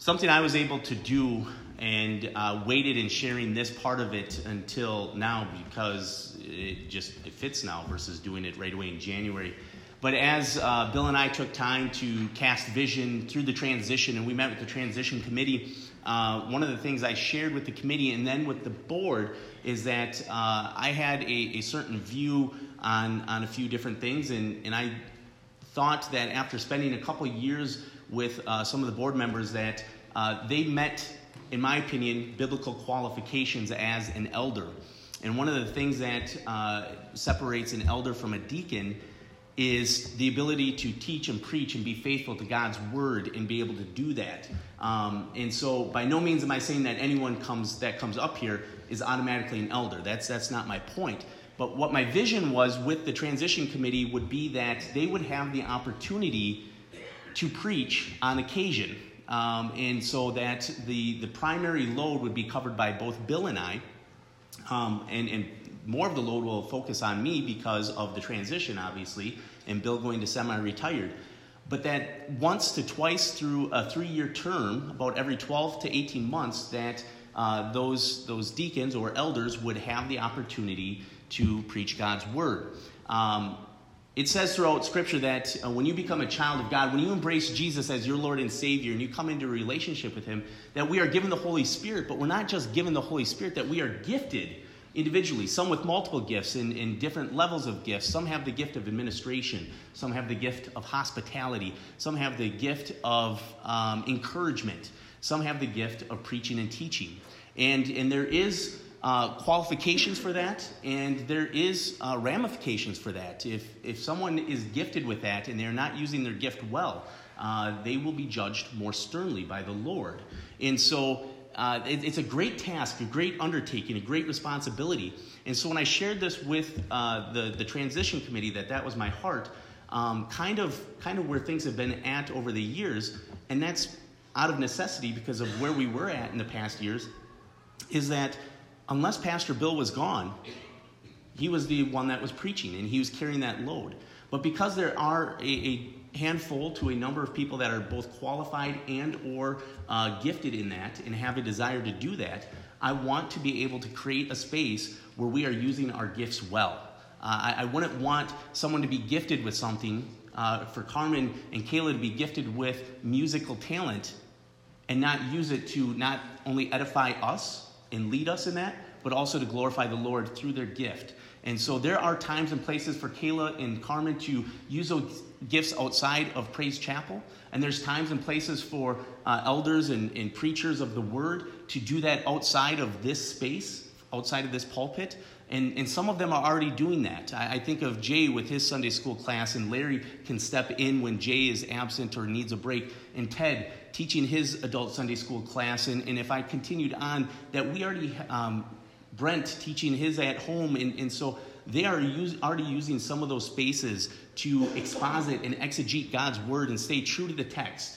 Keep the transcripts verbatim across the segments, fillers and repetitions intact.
Something I was able to do and uh, waited in sharing this part of it until now because it just it fits now versus doing it right away in January. But as uh, Bill and I took time to cast vision through the transition, and we met with the transition committee, uh, one of the things I shared with the committee and then with the board is that uh, I had a, a certain view on, on a few different things, and, and I thought that after spending a couple years with uh, some of the board members that uh, they met, in my opinion, biblical qualifications as an elder. And one of the things that uh, separates an elder from a deacon is the ability to teach and preach and be faithful to God's word and be able to do that. Um, and so by no means am I saying that anyone comes that comes up here is automatically an elder. That's that's not my point. But what my vision was with the transition committee would be that they would have the opportunity to preach on occasion. Um, and so that the, the primary load would be covered by both Bill and I. Um, and, and more of the load will focus on me because of the transition, obviously, and Bill going to semi-retired. But that once to twice through a three-year term, about every twelve to eighteen months, that uh, those, those deacons or elders would have the opportunity to preach God's word. Um, It says throughout Scripture that uh, when you become a child of God, when you embrace Jesus as your Lord and Savior and you come into a relationship with Him, that we are given the Holy Spirit, but we're not just given the Holy Spirit, that we are gifted individually, some with multiple gifts in, in different levels of gifts. Some have the gift of administration. Some have the gift of hospitality. Some have the gift of um, encouragement. Some have the gift of preaching and teaching. And, and there is Uh, qualifications for that, and there is uh, ramifications for that. If if someone is gifted with that and they're not using their gift well, uh, they will be judged more sternly by the Lord. And so uh, it, it's a great task, a great undertaking, a great responsibility. And so when I shared this with uh, the the transition committee, that that was my heart, um, kind of kind of where things have been at over the years, and that's out of necessity because of where we were at in the past years, is that unless Pastor Bill was gone, he was the one that was preaching, and he was carrying that load. But because there are a, a handful to a number of people that are both qualified and or uh, gifted in that and have a desire to do that, I want to be able to create a space where we are using our gifts well. Uh, I, I wouldn't want someone to be gifted with something, uh, for Carmen and Kayla to be gifted with musical talent and not use it to not only edify us and lead us in that, but also to glorify the Lord through their gift. And so there are times and places for Kayla and Carmen to use those gifts outside of Praise Chapel. And there's times and places for uh, elders and, and preachers of the word to do that outside of this space, outside of this pulpit. And, and some of them are already doing that. I, I think of Jay with his Sunday school class, and Larry can step in when Jay is absent or needs a break, and Ted teaching his adult Sunday school class. And, and if I continued on, that we already, um, Brent teaching his at home. And, and so they are use, already using some of those spaces to exposit and exegete God's word and stay true to the text.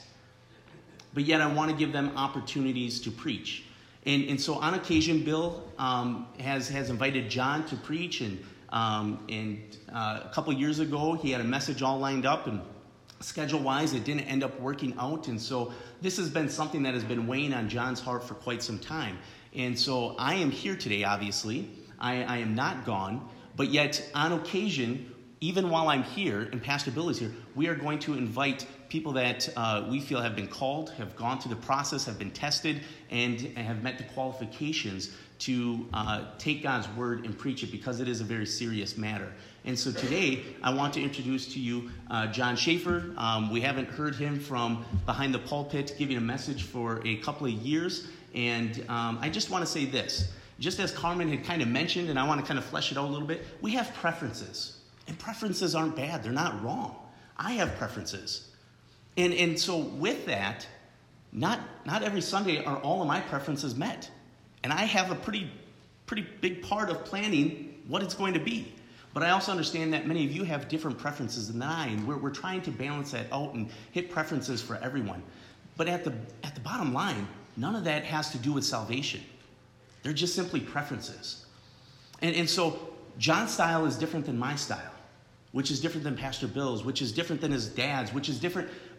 But yet I want to give them opportunities to preach. And, and so on occasion, Bill um, has, has invited John to preach. And, um, and uh, a couple years ago, he had a message all lined up, and schedule-wise, it didn't end up working out. And so this has been something that has been weighing on John's heart for quite some time. And so I am here today, obviously. I, I am not gone. But yet, on occasion, even while I'm here and Pastor Bill is here, we are going to invite people that uh, we feel have been called, have gone through the process, have been tested, and, and have met the qualifications to uh, take God's word and preach it, because it is a very serious matter. And so today, I want to introduce to you uh, John Schaefer. Um, we haven't heard him from behind the pulpit giving a message for a couple of years. And um, I just want to say this. Just as Carmen had kind of mentioned, and I want to kind of flesh it out a little bit, we have preferences. And preferences aren't bad. They're not wrong. I have preferences. And and so with that, not not every Sunday are all of my preferences met. And I have a pretty pretty big part of planning what it's going to be. But I also understand that many of you have different preferences than I, and we're we're trying to balance that out and hit preferences for everyone. But at the at the bottom line, none of that has to do with salvation. They're just simply preferences. And and so John's style is different than my style, which is different than Pastor Bill's, which is different than his dad's, which is different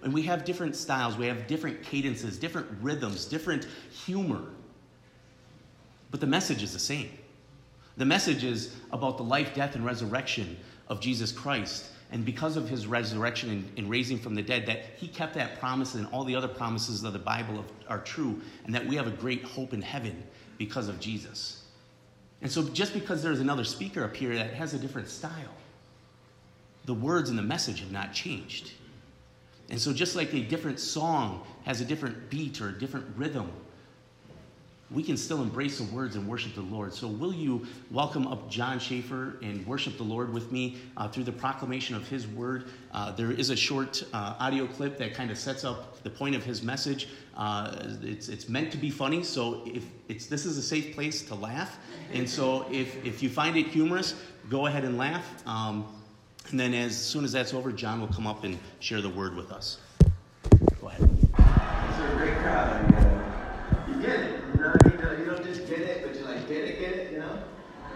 And we have different styles. We have different cadences, different rhythms, different humor. But the message is the same. The message is about the life, death, and resurrection of Jesus Christ. And because of his resurrection and, and raising from the dead, that he kept that promise, and all the other promises of the Bible of, are true, and that we have a great hope in heaven because of Jesus. And so just because there's another speaker up here that has a different style, the words and the message have not changed. And so just like a different song has a different beat or a different rhythm, we can still embrace the words and worship the Lord. So will you welcome up John Schaefer and worship the Lord with me uh, through the proclamation of his word. Uh, there is a short uh, audio clip that kind of sets up the point of his message. Uh, it's it's meant to be funny, so if it's this is a safe place to laugh. And so if, if you find it humorous, go ahead and laugh. Um, and then as soon as that's over, John will come up and share the word with us. Go ahead. These are a great crowd. I mean, uh, you get it. You know what I mean? You don't just get it, but you like, get it, get it, you know?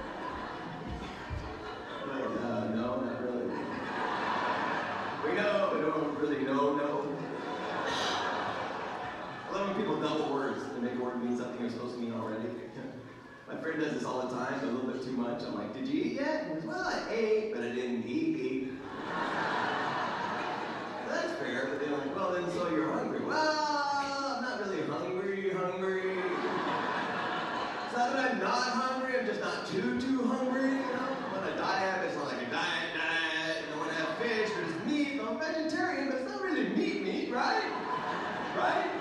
Like, uh, no, not really. We know, we don't really know, no. I love when people double words and make a word mean something you're supposed to mean already. My friend does this all the time, a little bit too much. I'm like, did you eat yet? And he goes, well, I ate, but I didn't eat, eat. That's fair, but they're like, well, then so you're hungry. Well, I'm not really hungry, hungry. It's not that I'm not hungry, I'm just not too, too hungry, you know? When I diet, it's not like a diet, diet. And when I have fish, there's meat. I'm vegetarian, but it's not really meat, meat, right? Right?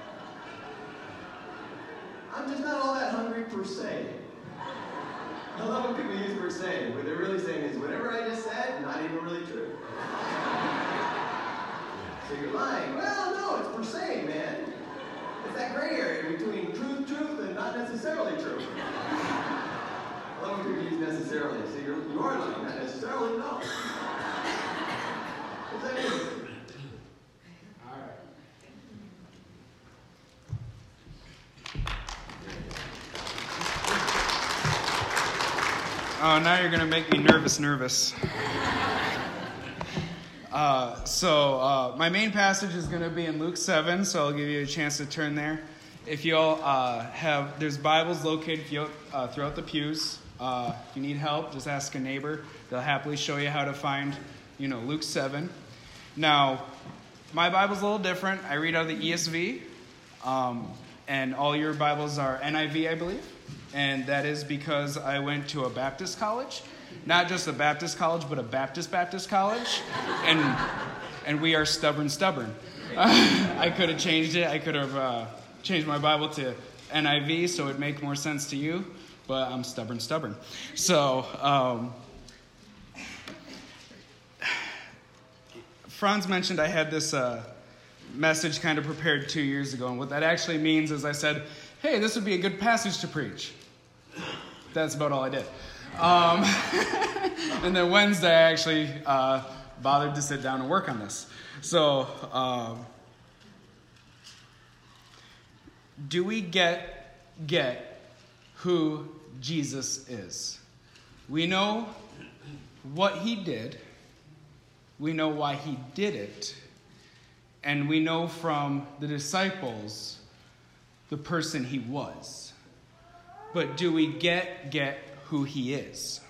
I'm just not all that hungry per se. I love when people use per se. What they're really saying is, whatever I just said, not even really true. So you're lying. Well, no, it's per se, man. It's that gray area between truth, truth, and not necessarily true. I love when people use necessarily. So you're, you are lying, not necessarily, no. What's that mean? All right. Oh, now you're going to make me nervous, nervous. Uh, so uh, my main passage is going to be in Luke seven, so I'll give you a chance to turn there. If you all uh, have, there's Bibles located uh, throughout the pews. Uh, if you need help, just ask a neighbor. They'll happily show you how to find, you know, Luke seven. Now, my Bible's a little different. I read out of the E S V, um, and all your Bibles are N I V, I believe. And that is because I went to a Baptist college. Not just a Baptist college, but a Baptist Baptist college. And and we are stubborn, stubborn. Uh, I could have changed it. I could have uh, changed my Bible to N I V so it would make more sense to you. But I'm stubborn, stubborn. So, um, Franz mentioned I had this uh, message kind of prepared two years ago. And what that actually means is I said, hey, this would be a good passage to preach. That's about all I did. Um, and then Wednesday, I actually uh, bothered to sit down and work on this. So, um, do we get get who Jesus is? We know what he did. We know why he did it. And we know from the disciples the person he was. But do we get get who he is?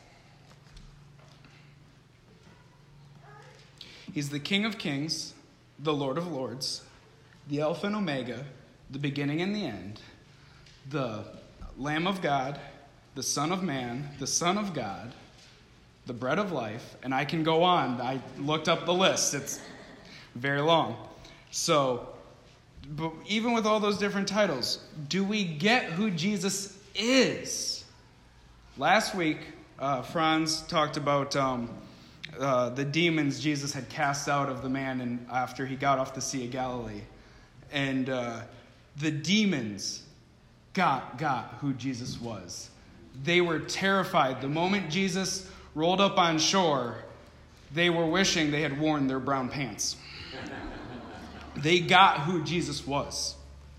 He's the King of Kings, the Lord of Lords, the Alpha and Omega, the beginning and the end, the Lamb of God, the Son of Man, the Son of God, the bread of life, and I can go on. I looked up the list. It's very long. So, but even with all those different titles, do we get who Jesus is? Last week, uh, Franz talked about um, uh, the demons Jesus had cast out of the man and after he got off the Sea of Galilee. And uh, the demons got, got who Jesus was. They were terrified. The moment Jesus rolled up on shore, they were wishing they had worn their brown pants. They got who Jesus was.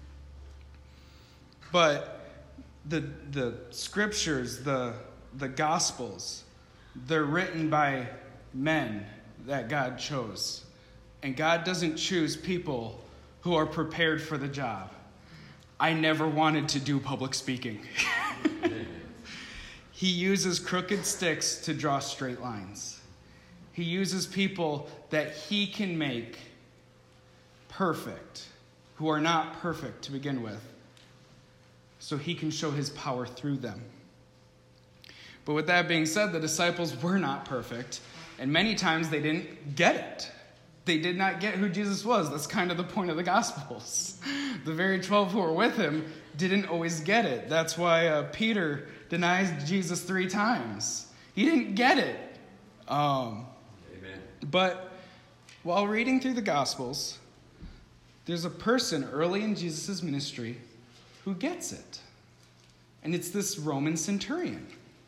But the the scriptures, the the gospels, they're written by men that God chose. And God doesn't choose people who are prepared for the job. I never wanted to do public speaking. He uses crooked sticks to draw straight lines. He uses people that he can make perfect, who are not perfect to begin with, so he can show his power through them. But with that being said, the disciples were not perfect, and many times they didn't get it. They did not get who Jesus was. That's kind of the point of the Gospels. The very twelve who were with him didn't always get it. That's why uh, Peter denies Jesus three times. He didn't get it. Um, Amen. But while reading through the Gospels, there's a person early in Jesus' ministry who gets it. And it's this Roman centurion.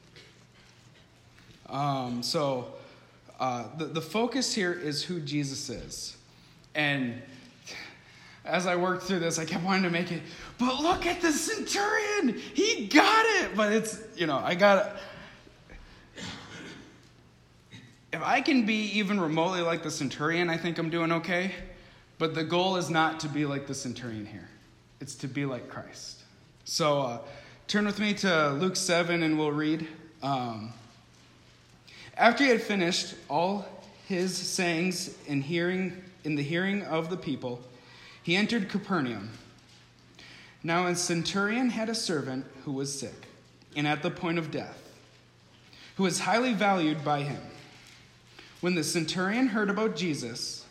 Um, so uh, the, the focus here is who Jesus is. And as I worked through this, I kept wanting to make it, but look at the centurion. He got it. But it's, you know, I got it. If I can be even remotely like the centurion, I think I'm doing okay. But the goal is not to be like the centurion here. It's to be like Christ. So uh, turn with me to Luke seven and we'll read. Um, After he had finished all his sayings in hearing in the hearing of the people, he entered Capernaum. Now a centurion had a servant who was sick and at the point of death, who was highly valued by him. When the centurion heard about Jesus,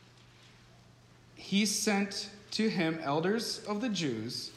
he sent to him elders of the Jews,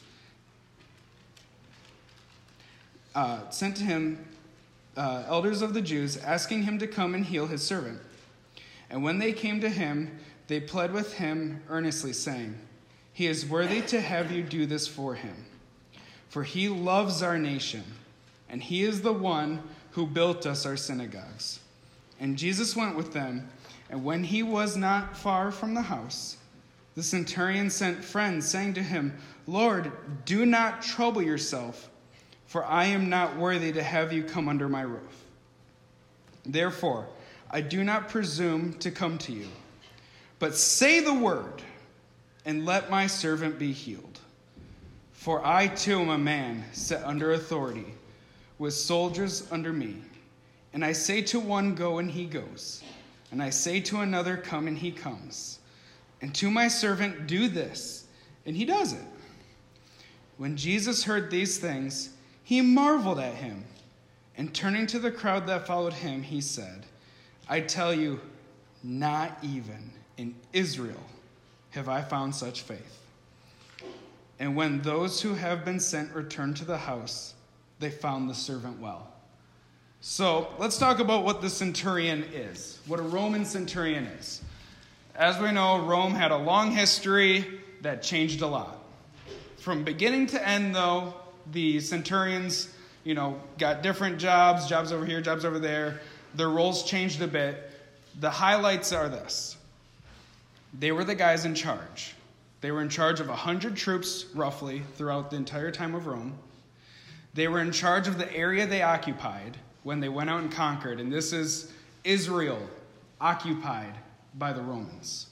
uh, sent to him uh, elders of the Jews, asking him to come and heal his servant. And when they came to him, they pled with him earnestly, saying, "He is worthy to have you do this for him, for he loves our nation, and he is the one who built us our synagogues." And Jesus went with them, and when he was not far from the house, the centurion sent friends, saying to him, "Lord, do not trouble yourself, for I am not worthy to have you come under my roof. Therefore, I do not presume to come to you, but say the word, and let my servant be healed. For I too am a man set under authority, with soldiers under me. And I say to one, go, and he goes. And I say to another, come, and he comes. And to my servant, do this, and he does it." When Jesus heard these things, he marveled at him. And turning to the crowd that followed him, he said, "I tell you, not even in Israel have I found such faith." And when those who have been sent returned to the house, they found the servant well. So let's talk about what the centurion is, what a Roman centurion is. As we know, Rome had a long history that changed a lot. From beginning to end, though, the centurions, you know, got different jobs, jobs over here, jobs over there. Their roles changed a bit. The highlights are this. They were the guys in charge. They were in charge of one hundred troops, roughly, throughout the entire time of Rome. They were in charge of the area they occupied when they went out and conquered. And this is Israel, occupied by the Romans.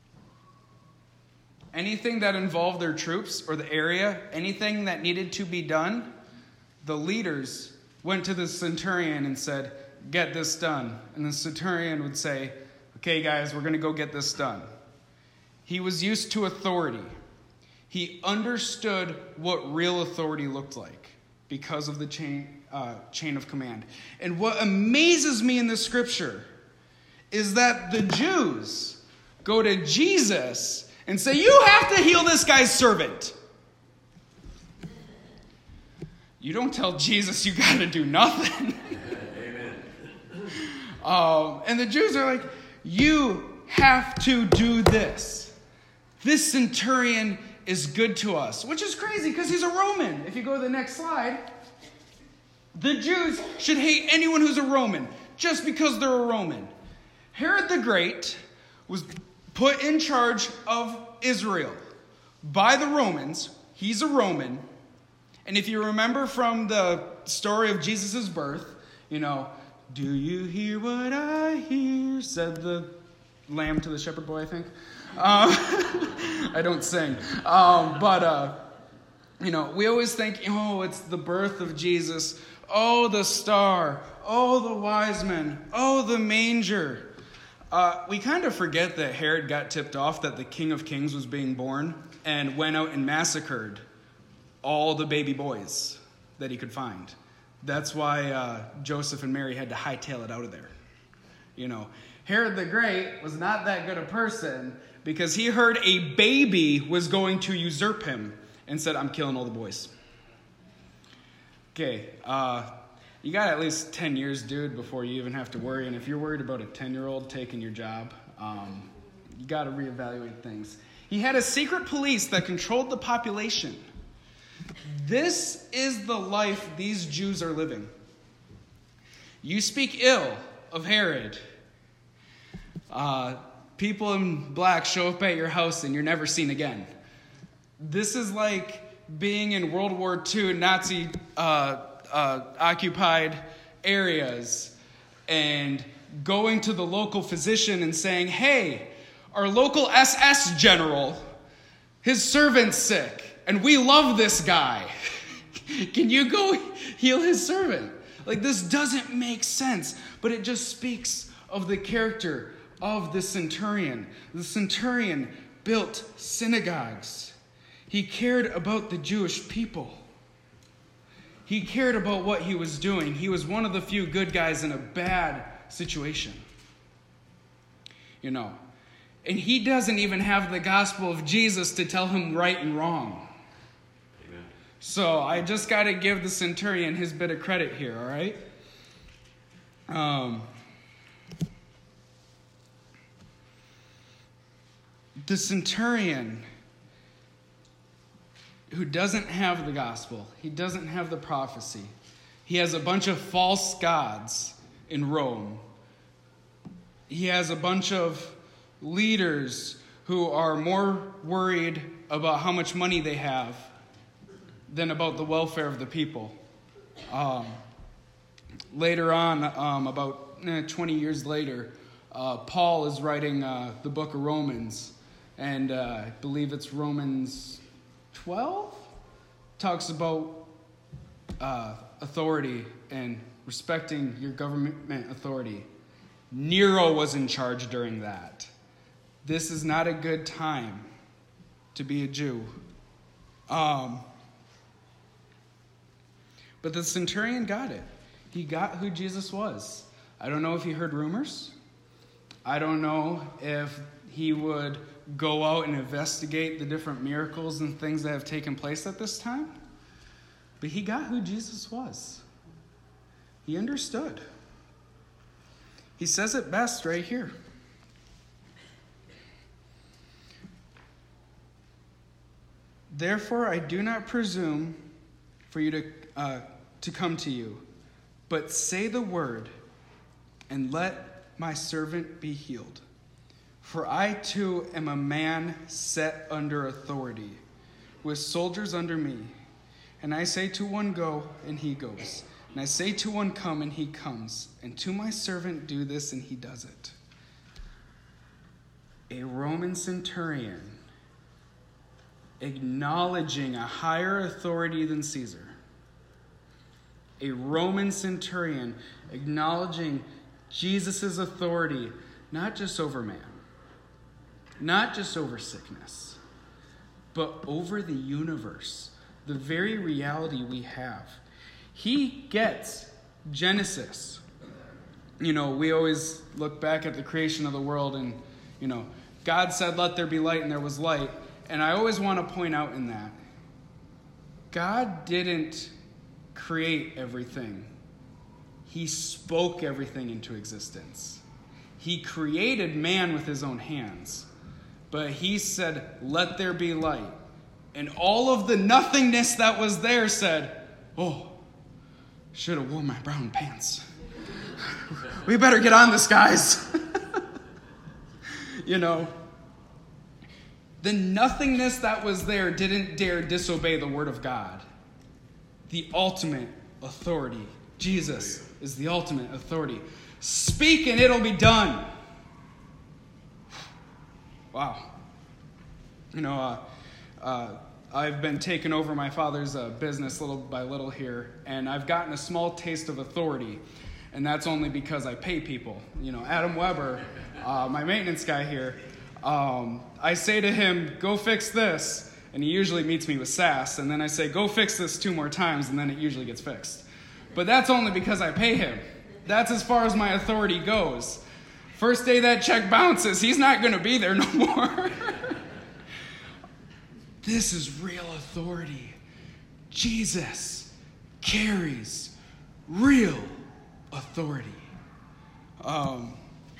Anything that involved their troops or the area, anything that needed to be done, the leaders went to the centurion and said, "Get this done." And the centurion would say, "Okay, guys, we're going to go get this done." He was used to authority. He understood what real authority looked like because of the chain, uh, chain of command. And what amazes me in the scripture is that the Jews go to Jesus and say, "You have to heal this guy's servant." You don't tell Jesus you got to do nothing. Amen. um, and the Jews are like, "You have to do this. This centurion is good to us," which is crazy because he's a Roman. If you go to the next slide, the Jews should hate anyone who's a Roman just because they're a Roman. Herod the Great was put in charge of Israel by the Romans. He's a Roman. And if you remember from the story of Jesus' birth, you know, "Do you hear what I hear?" said the Lamb to the Shepherd Boy, I think. Um, I don't sing. Um, but, uh, you know, we always think, oh, it's the birth of Jesus. Oh, the star. Oh, the wise men. Oh, the manger. Uh, we kind of forget that Herod got tipped off that the King of Kings was being born and went out and massacred all the baby boys that he could find. That's why uh, Joseph and Mary had to hightail it out of there. You know, Herod the Great was not that good a person because he heard a baby was going to usurp him and said, I'm killing all the boys. Okay, uh, you got at least ten years, dude, before you even have to worry. And if you're worried about a ten-year-old taking your job, um, you got to reevaluate things. He had a secret police that controlled the population. This is the life these Jews are living. You speak ill of Herod. Uh, people in black show up at your house and you're never seen again. This is like being in World War Two Nazi uh, uh, occupied areas and going to the local physician and saying, hey, our local S S general, his servant's sick, and we love this guy. Can you go heal his servant? Like, this doesn't make sense, but it just speaks of the character of the centurion. The centurion built synagogues. He cared about the Jewish people. He cared about what he was doing. He was one of the few good guys in a bad situation. You know, and he doesn't even have the gospel of Jesus to tell him right and wrong. Amen. So I just got to give the centurion his bit of credit here, all right? Um, the centurion who doesn't have the gospel, he doesn't have the prophecy. He has a bunch of false gods in Rome. He has a bunch of leaders who are more worried about how much money they have than about the welfare of the people. Um, later on, um, about eh, twenty years later, uh, Paul is writing uh, the book of Romans, and uh, I believe it's Romans twelve, talks about uh, authority and respecting your government authority. Nero was in charge during that. This is not a good time to be a Jew. Um, but the centurion got it. He got who Jesus was. I don't know if he heard rumors. I don't know if he would go out and investigate the different miracles and things that have taken place at this time. But he got who Jesus was. He understood. He says it best right here. Therefore, I do not presume for you to uh, to come to you, but say the word, and let my servant be healed. For I too am a man set under authority, with soldiers under me. And I say to one, go, and he goes. And I say to one, come, and he comes. And to my servant, do this, and he does it. A Roman centurion acknowledging a higher authority than Caesar. A Roman centurion acknowledging Jesus' authority, not just over man, not just over sickness, but over the universe, the very reality we have. He gets Genesis. You know, we always look back at the creation of the world and, you know, God said, let there be light, and there was light. And I always want to point out in that, God didn't create everything. He spoke everything into existence. He created man with his own hands. But he said, let there be light. And all of the nothingness that was there said, oh, should have worn my brown pants. We better get on this, guys. You know, the nothingness that was there didn't dare disobey the word of God. The ultimate authority. Jesus is the ultimate authority. Speak and it'll be done. Wow. You know, uh, uh, I've been taking over my father's uh, business little by little here, and I've gotten a small taste of authority, and that's only because I pay people. You know, Adam Weber, uh, my maintenance guy here, um, I say to him, go fix this, and he usually meets me with sass, and then I say, go fix this two more times, and then it usually gets fixed. But that's only because I pay him. That's as far as my authority goes. First day that check bounces, he's not going to be there no more. This is real authority. Jesus carries real authority. Um,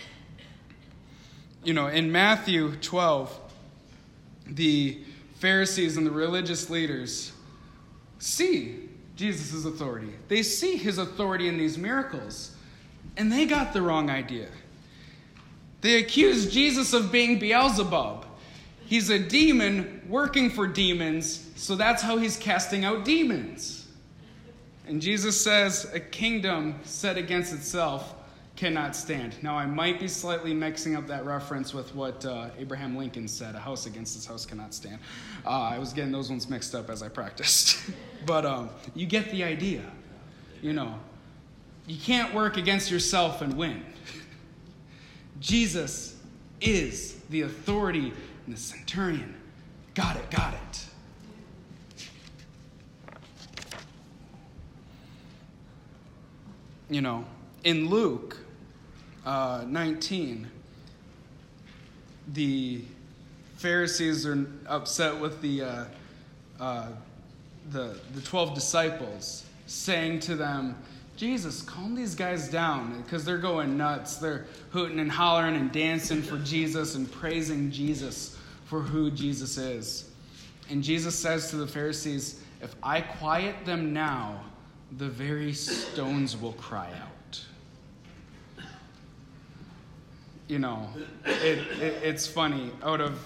you know, in Matthew twelve, the Pharisees and the religious leaders see Jesus' authority. They see his authority in these miracles, and they got the wrong idea. They accuse Jesus of being Beelzebub. He's a demon working for demons, so that's how he's casting out demons. And Jesus says, a kingdom set against itself cannot stand. Now, I might be slightly mixing up that reference with what uh, Abraham Lincoln said, a house against its house cannot stand. Uh, I was getting those ones mixed up as I practiced. But um, you get the idea. You know, you can't work against yourself and win. Jesus is the authority. And the centurion got it, got it. You know, in Luke uh, nineteen, the Pharisees are upset with the uh, uh, the the twelve disciples, saying to them, Jesus, calm these guys down, because they're going nuts. They're hooting and hollering and dancing for Jesus and praising Jesus for who Jesus is. And Jesus says to the Pharisees, if I quiet them now, the very stones will cry out. You know, it, it, it's funny. Out of,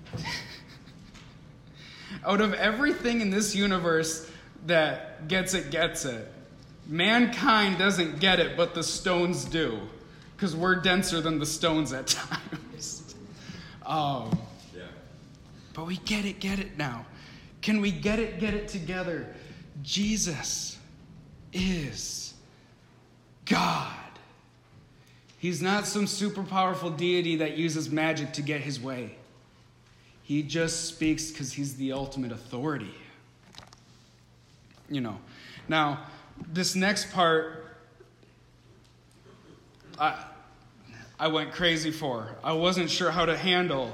out of everything in this universe that gets it, gets it, mankind doesn't get it, but the stones do, because we're denser than the stones at times. um, yeah. But we get it, get it now. Can we get it, get it together? Jesus is God. He's not some super powerful deity that uses magic to get his way. He just speaks because he's the ultimate authority. You know, now, this next part, I, I went crazy for. I wasn't sure how to handle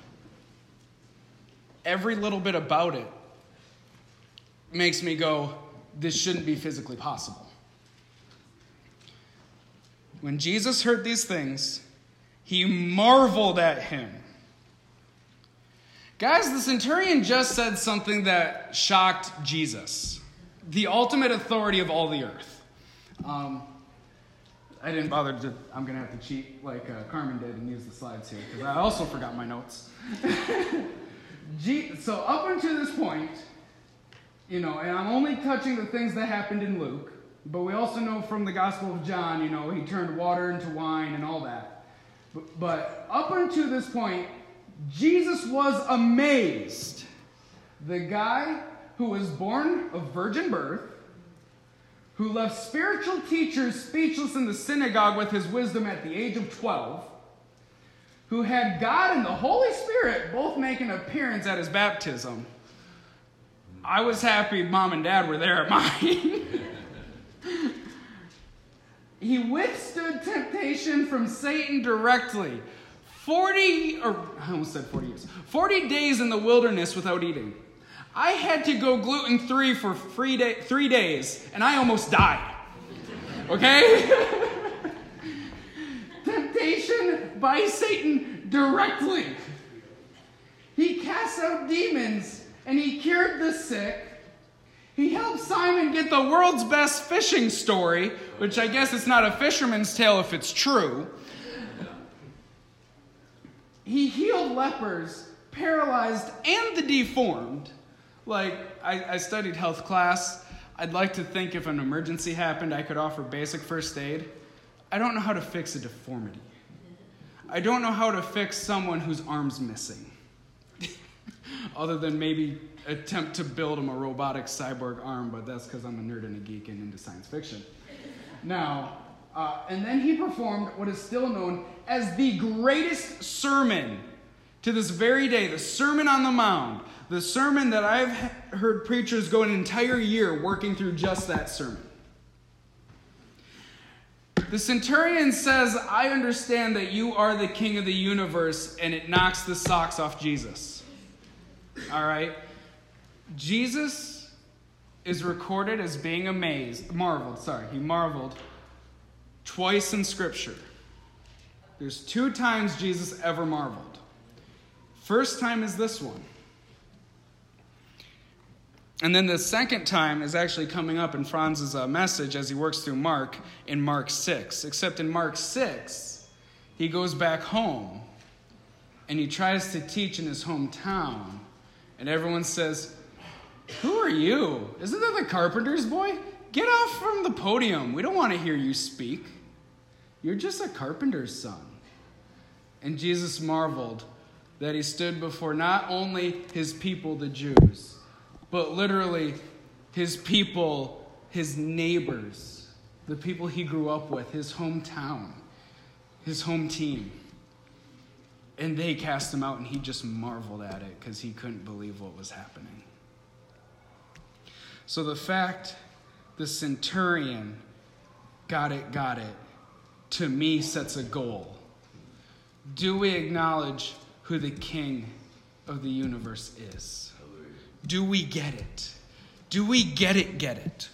every little bit about it. Makes me go, this shouldn't be physically possible. When Jesus heard these things, he marveled at him. Guys, the centurion just said something that shocked Jesus. The ultimate authority of all the earth. Um, I didn't bother to, I'm going to have to cheat like uh, Carmen did and use the slides here, because I also forgot my notes. G- so up until this point, you know, and I'm only touching the things that happened in Luke, but we also know from the Gospel of John, you know, he turned water into wine and all that. But, but up until this point, Jesus was amazed. The guy who was born of virgin birth, who left spiritual teachers speechless in the synagogue with his wisdom at the age of twelve, who had God and the Holy Spirit both make an appearance at his baptism. I was happy Mom and Dad were there at mine. He withstood temptation from Satan directly. forty, or I almost said forty years. forty days in the wilderness without eating. I had to go gluten-free for three, day, three days, and I almost died. Okay? Temptation by Satan directly. He cast out demons, and he cured the sick. He helped Simon get the world's best fishing story, which I guess it's not a fisherman's tale if it's true. He healed lepers, paralyzed, and the deformed. Like, I, I studied health class. I'd like to think if an emergency happened, I could offer basic first aid. I don't know how to fix a deformity. I don't know how to fix someone whose arm's missing. Other than maybe attempt to build him a robotic cyborg arm, but that's because I'm a nerd and a geek and into science fiction. Now, uh, and then he performed what is still known as the greatest sermon to this very day, the Sermon on the Mount, the sermon that I've heard preachers go an entire year working through just that sermon. The centurion says, I understand that you are the king of the universe, and it knocks the socks off Jesus. All right? Jesus is recorded as being amazed, marveled, sorry, he marveled twice in Scripture. There's two times Jesus ever marveled. First time is this one. And then the second time is actually coming up in Franz's uh, message as he works through Mark in Mark six. Except in Mark six, he goes back home and he tries to teach in his hometown. And everyone says, who are you? Isn't that the carpenter's boy? Get off from the podium. We don't want to hear you speak. You're just a carpenter's son. And Jesus marveled that he stood before not only his people, the Jews, but literally his people, his neighbors, the people he grew up with, his hometown, his home team. And they cast him out, and he just marveled at it because he couldn't believe what was happening. So the fact the centurion got it, got it, to me sets a goal. Do we acknowledge who the king of the universe is? Do we get it? Do we get it, get it?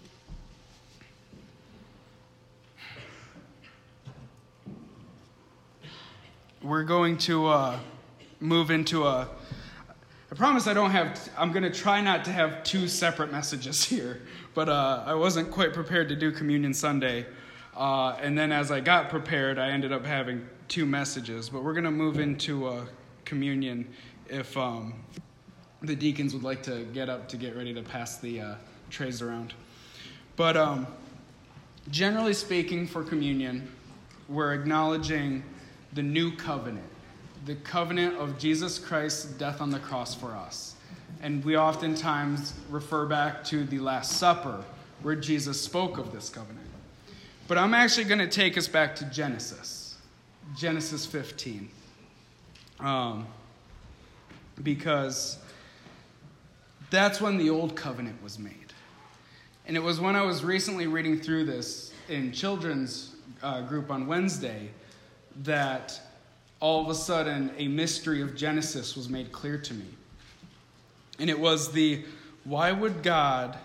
We're going to uh, move into a... I promise I don't have... I'm going to try not to have two separate messages here. But uh, I wasn't quite prepared to do Communion Sunday. Uh, and then as I got prepared, I ended up having two messages. But we're going to move into uh, communion if um, the deacons would like to get up to get ready to pass the uh, trays around. But um, generally speaking, for communion, we're acknowledging the new covenant, the covenant of Jesus Christ's death on the cross for us. And we oftentimes refer back to the Last Supper, where Jesus spoke of this covenant. But I'm actually going to take us back to Genesis, Genesis fifteen. Um, because that's when the old covenant was made. And it was when I was recently reading through this in children's uh, group on Wednesday that all of a sudden a mystery of Genesis was made clear to me. And it was the, why would God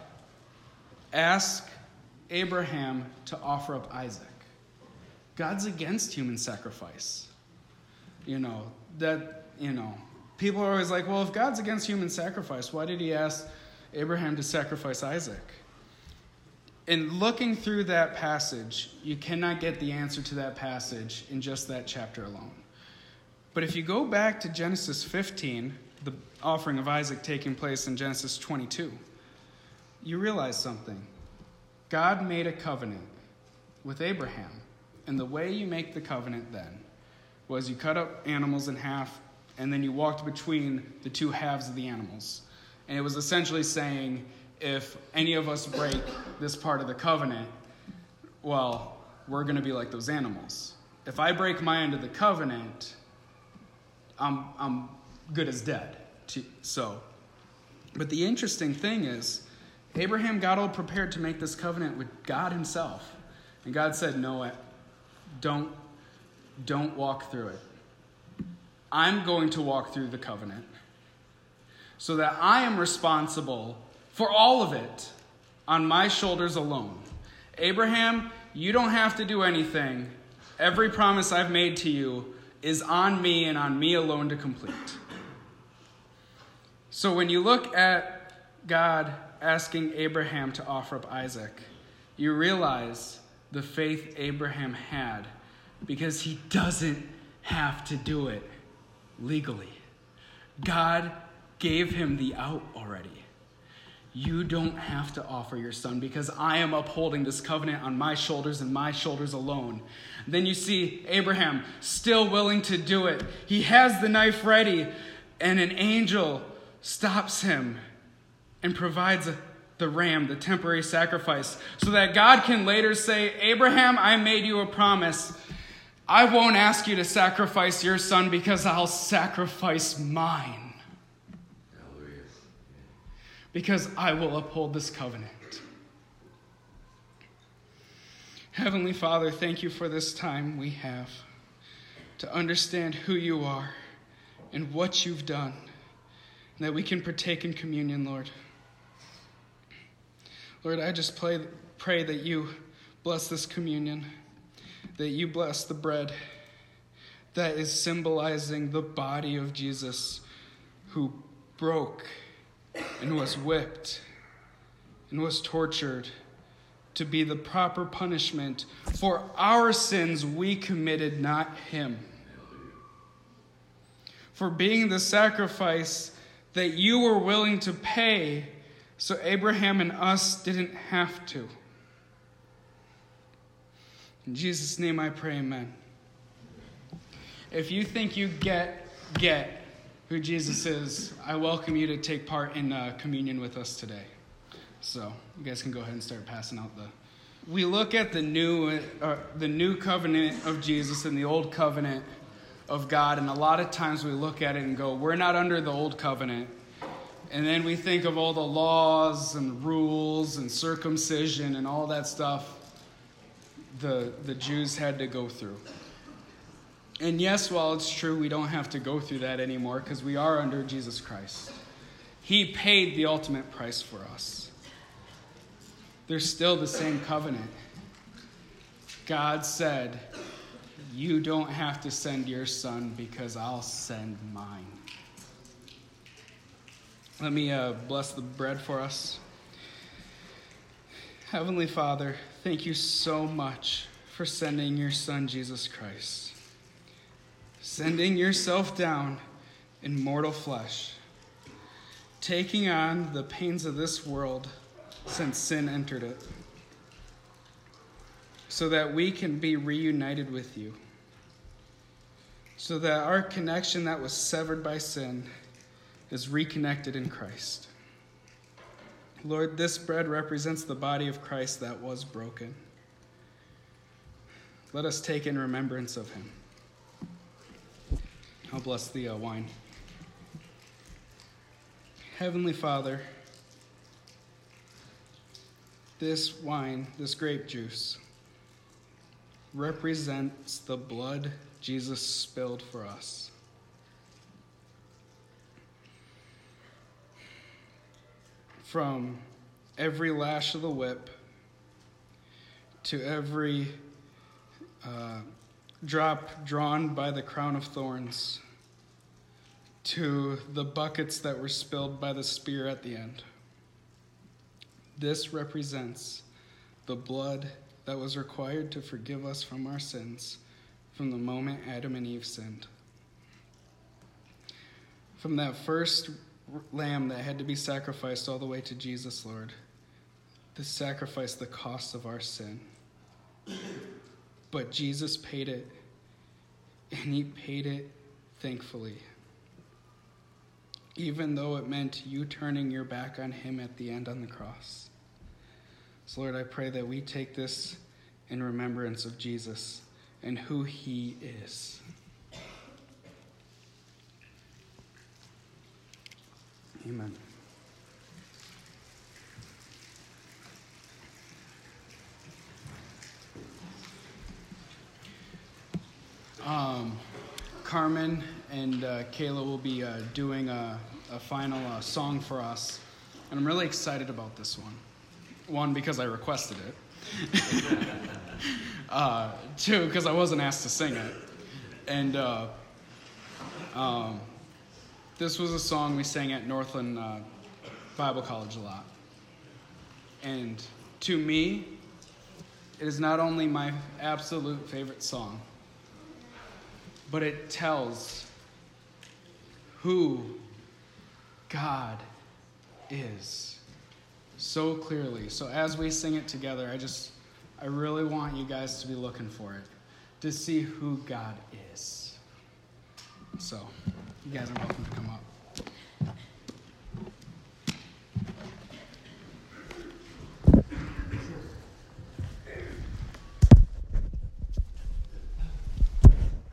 ask Abraham to offer up Isaac? God's against human sacrifice. You know, that, you know, people are always like, well, if God's against human sacrifice, why did he ask Abraham to sacrifice Isaac? In looking through that passage, you cannot get the answer to that passage in just that chapter alone. But if you go back to Genesis fifteen, the offering of Isaac taking place in Genesis twenty-two, you realize something. God made a covenant with Abraham. And the way you make the covenant then was you cut up animals in half, and then you walked between the two halves of the animals. And it was essentially saying, if any of us break this part of the covenant, well, we're going to be like those animals. If I break my end of the covenant, I'm I'm good as dead. So, but the interesting thing is, Abraham got all prepared to make this covenant with God himself. And God said, no, don't, don't walk through it. I'm going to walk through the covenant so that I am responsible for all of it on my shoulders alone. Abraham, you don't have to do anything. Every promise I've made to you is on me and on me alone to complete. So when you look at God asking Abraham to offer up Isaac, you realize the faith Abraham had because he doesn't have to do it legally. God gave him the out already. you don't have to offer your son because I am upholding this covenant on my shoulders and my shoulders alone. Then you see Abraham still willing to do it. He has the knife ready, and an angel stops him and provides the ram, the temporary sacrifice, so that God can later say, Abraham, I made you a promise. I won't ask you to sacrifice your son because I'll sacrifice mine. Hallelujah. Because I will uphold this covenant. Heavenly Father, thank you for this time we have to understand who you are and what you've done, and that we can partake in communion, Lord. Lord, I just pray, pray that you bless this communion, that you bless the bread that is symbolizing the body of Jesus, who broke and was whipped and was tortured to be the proper punishment for our sins we committed, not him. For being the sacrifice that you were willing to pay so Abraham and us didn't have to. In Jesus' name I pray, amen. If you think you get, get who Jesus is, I welcome you to take part in uh, communion with us today. So you guys can go ahead and start passing out the... We look at the new, uh, the new covenant of Jesus and the old covenant of God, and a lot of times we look at it and go, we're not under the old covenant. And then we think of all the laws and rules and circumcision and all that stuff the, the Jews had to go through. And yes, while it's true we don't have to go through that anymore because we are under Jesus Christ. He paid the ultimate price for us. There's still the same covenant. God said, you don't have to send your son because I'll send mine. Let me uh, bless the bread for us. Heavenly Father, thank you so much for sending your son, Jesus Christ. Sending yourself down in mortal flesh. Taking on the pains of this world since sin entered it. So that we can be reunited with you. So that our connection that was severed by sin is reconnected in Christ. Lord, this bread represents the body of Christ that was broken. Let us take in remembrance of him. I'll bless the uh, wine. Heavenly Father, this wine, this grape juice, represents the blood Jesus spilled for us. From every lash of the whip to every uh, drop drawn by the crown of thorns to the buckets that were spilled by the spear at the end. This represents the blood that was required to forgive us from our sins from the moment Adam and Eve sinned. From that first lamb that had to be sacrificed all the way to Jesus, Lord, to sacrifice the cost of our sin. But Jesus paid it, and he paid it thankfully. Even though it meant you turning your back on him at the end on the cross. So Lord, I pray that we take this in remembrance of Jesus and who he is. Amen. Um, Carmen and uh, Kayla will be uh, doing a, a final uh, song for us, and I'm really excited about this one. One, because I requested it. uh, two, because I wasn't asked to sing it. And uh, um, this was a song we sang at Northland uh, Bible College a lot. And to me, it is not only my absolute favorite song, but it tells who God is. so clearly. So as we sing it together, I just, I really want you guys to be looking for it, to see who God is. So, you guys are welcome to come up.